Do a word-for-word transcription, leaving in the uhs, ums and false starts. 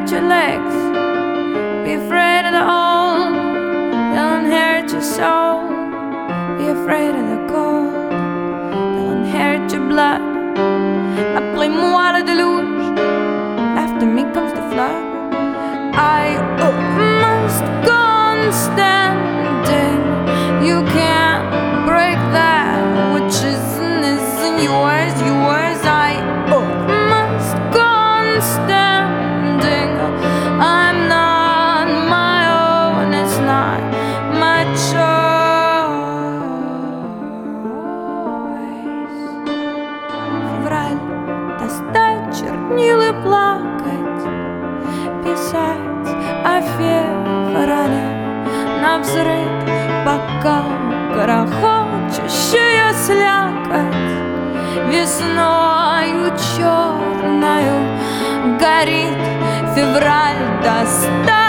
hurt your legs, be afraid of the old, they'll inherit your soul. Be afraid of the cold, they'll inherit your blood. Appelez-moi le deluge, after me comes the flood. I oh, must go on standing. You can't break that which isn't, isn't yours, yours. I oh, must go on standing. I'm not my own, it's not my choice. Февраль, достать чернил и плакать, писать о феврале навзрыд, пока грохочущая слякоть весною черною горит. Февраль, достать